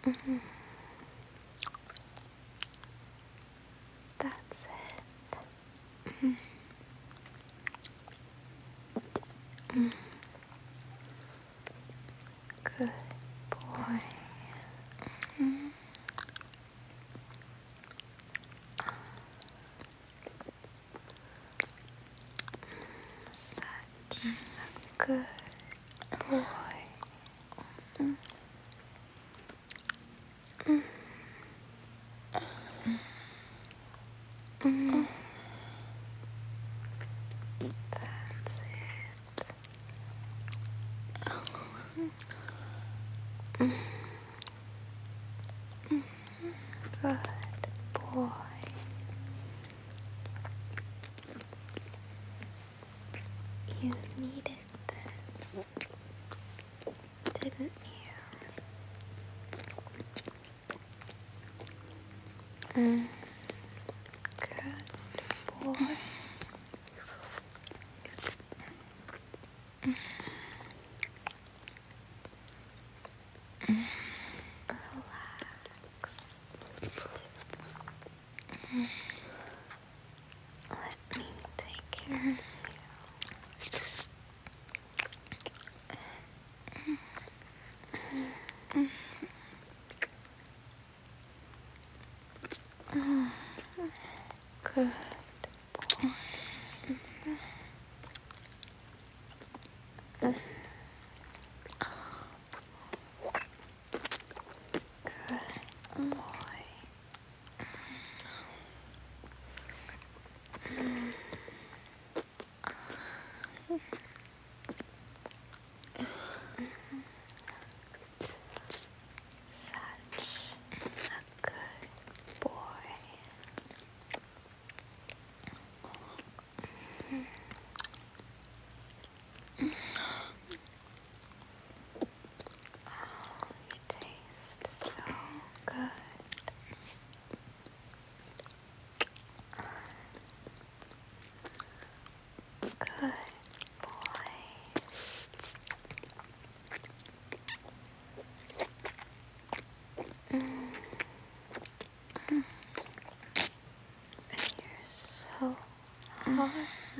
That's it. Good boy. Such a good boy. That's it. Good boy. You needed this, didn't you? Good boy. Relax. Let me take care of you. Good boy. Good boy. Such a good boy. You taste so good. Good boy. You're so hard.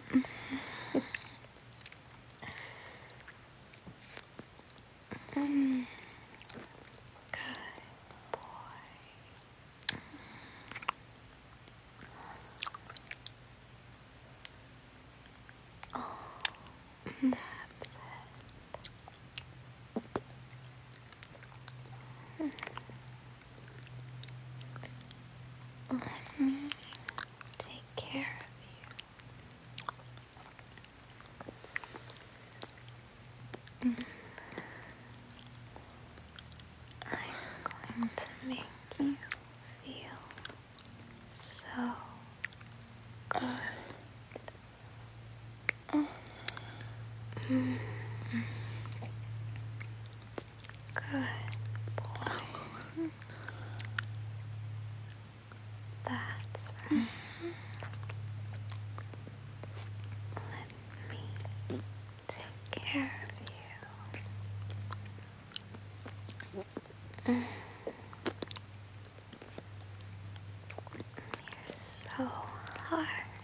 Good boy. Oh, that's it. Let me take care of you. I'm going to make you feel so good. Good boy. That's right. Let me take care of you. You're so hard.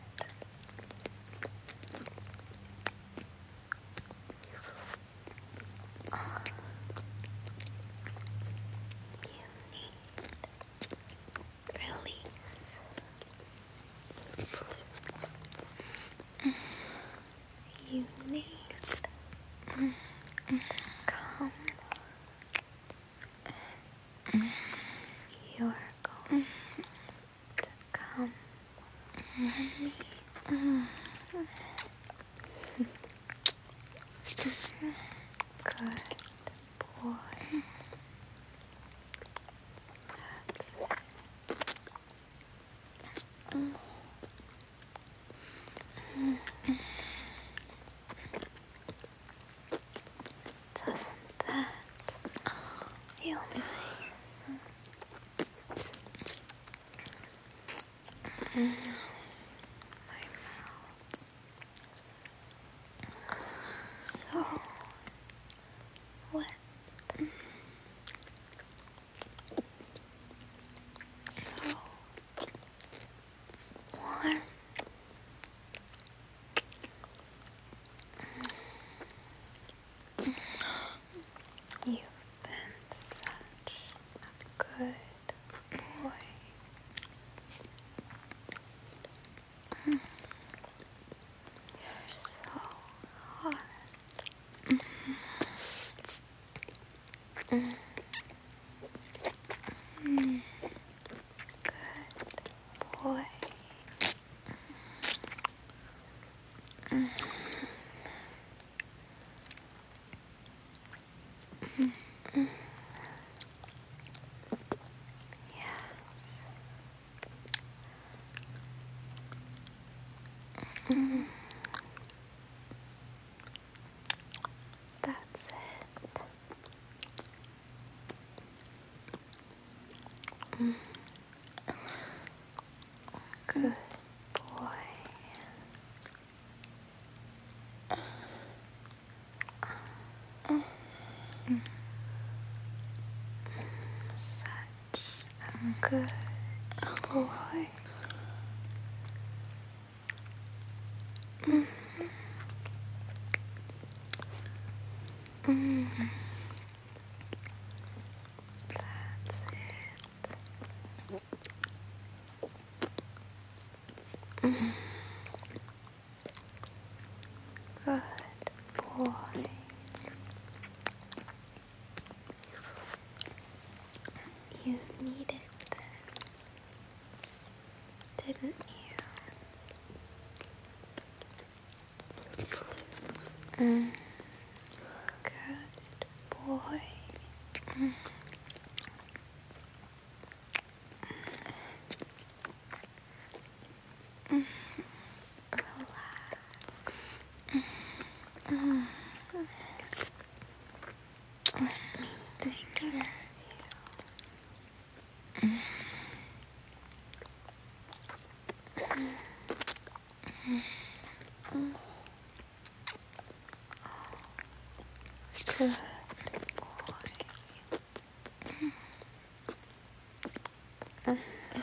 You need release. You need to come. You're going to come with me. Good boy. That's it. Doesn't that feel nice? My mouth. So wet. Good boy. You're so hard. Good boy. Yes. That's it. Good boy. Such a good boy. That's it. Good boy. You needed this, didn't you? Good boy. Take care of you. Good boy.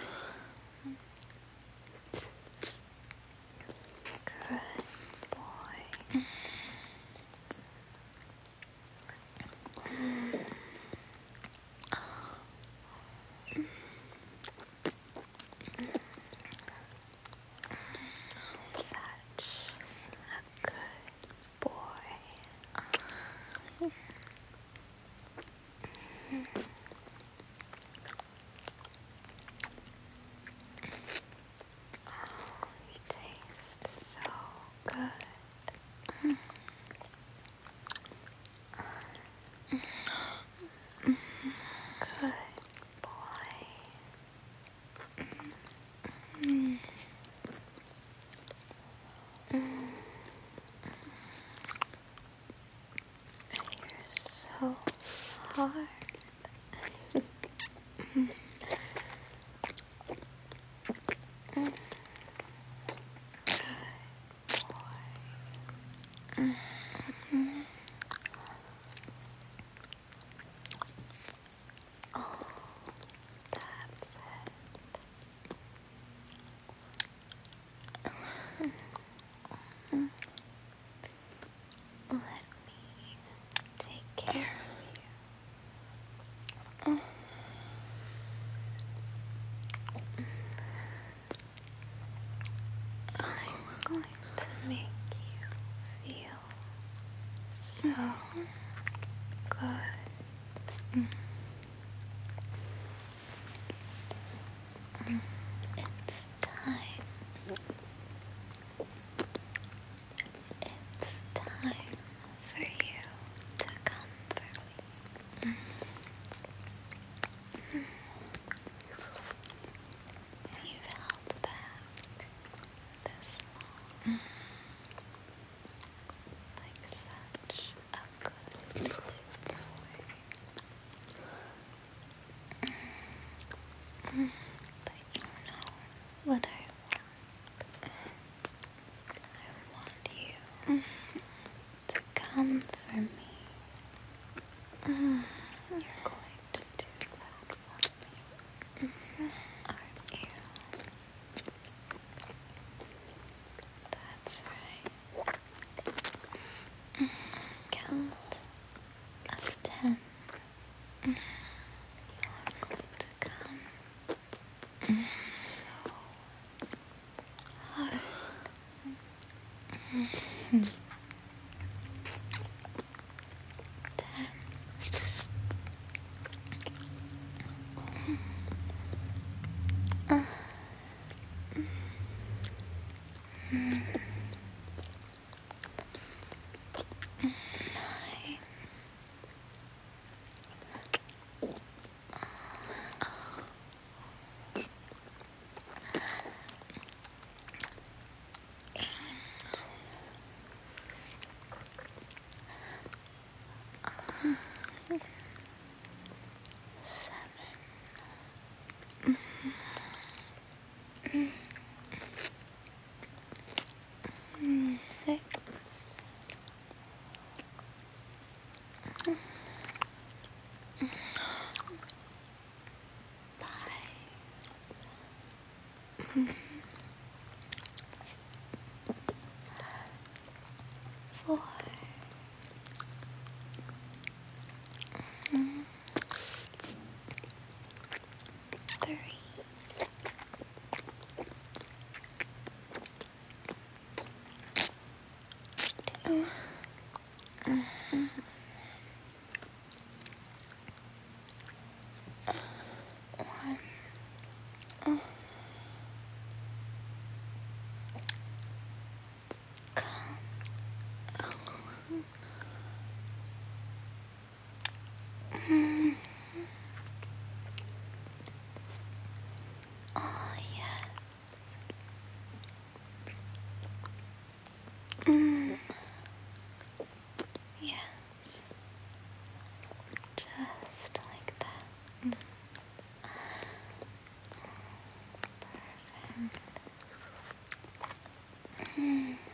Good boy. Such a good boy. You taste so good. Good boy. You're so hard. Oh, that's it. Let me take care of you. I'm going to make you feel so good. It's time. It's time for you to comfort me. You've held back this long, like such a good boy. But you know what I want. I want you to come for me. You're going to do that for me, aren't you? That's right. Count of 10. You're going to 4, 3, 2, 1. Oh, yes. Yes. Just like that. Perfect.